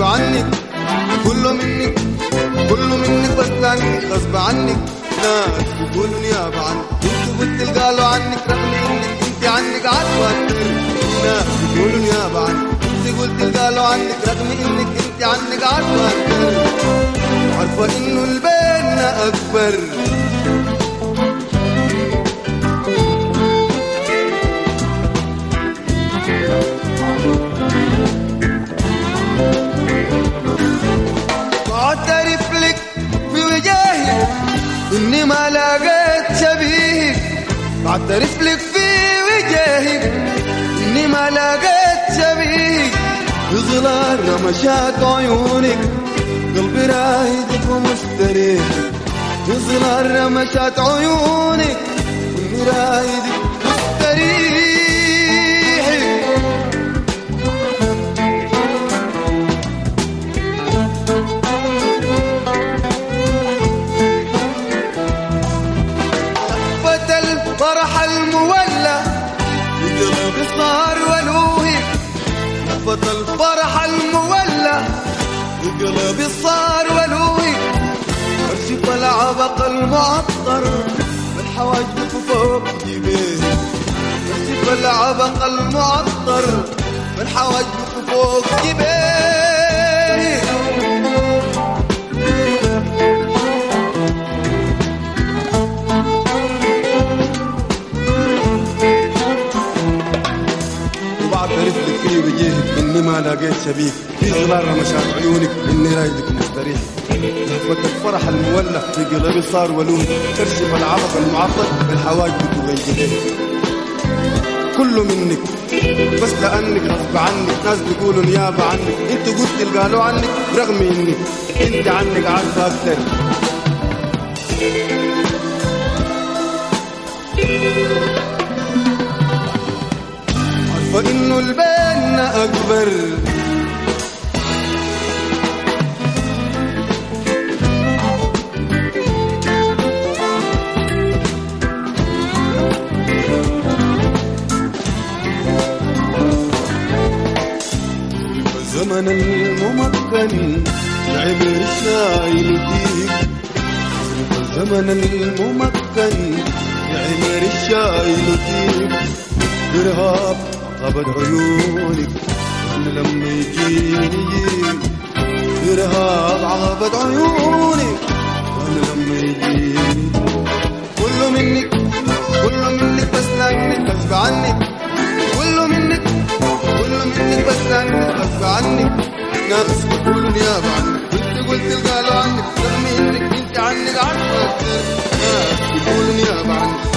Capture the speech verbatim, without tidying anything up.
عنك، كله منك كله منك بس لانك غصب عنك. ناس بيقولوا نيابة عنك، انتوا قلت قالوا عنك رغم انك انت عنك عارفة اكتر. ناس بيقولوا نيابة عنك، انت قلت قالوا عنك رغم انك انت عنك عارفة اكتر. عارفة انه البيننا اكبر. واعترف لك في وجاهي اني ما لقيت شبيهك، بعترف لك في وجاهك اني ما لقيت شبيهك. في ظلال رمشات عيونك قلبي رايدك ومستريح، في ظلال رمشات عيونك قلبي رايدك مستريح. الفرح المولى في قلبي صار ولوهي، نفط الفرح المولى في قلبي صار ولوهي. ارشف العبق المعطر بالحواجب فوق جبيني، ارشف العبق المعطر بالحواجب فوق جبيني. بعترف لك في وجهك اني ما لقيت شبيك، في ظلال رمشات عيونك اني رايدك مستريح. لهفة الفرح المولع في قلبي صار ولوم، ترسم العبق المعطر بالحواجب وبالجبين. كله منك بس لانك غصب عنك، ناس بيقولوا نيابة عنك، انتوا قلت قالوا عنك رغم انك انت عنك عارفة اكتر. وإنه البيننا أكبر. الزمن الممكن يعمر الشايل فيك، الزمن الممكن يعمر الشايل فيك. إرهاب غبت عيونك لما يجيني يجيك، إرهاب غبت عيونك لما يجيني. كله منك كله منك بس لانك غصب عنك، كله منك كله منك بس لانك غصب عنك. ناس بيقولوا نيابة عنك، انت قلت قالوا عنك رغم انك انت عنك عارفة اكتر. ناس بيقولوا نيابة عنك،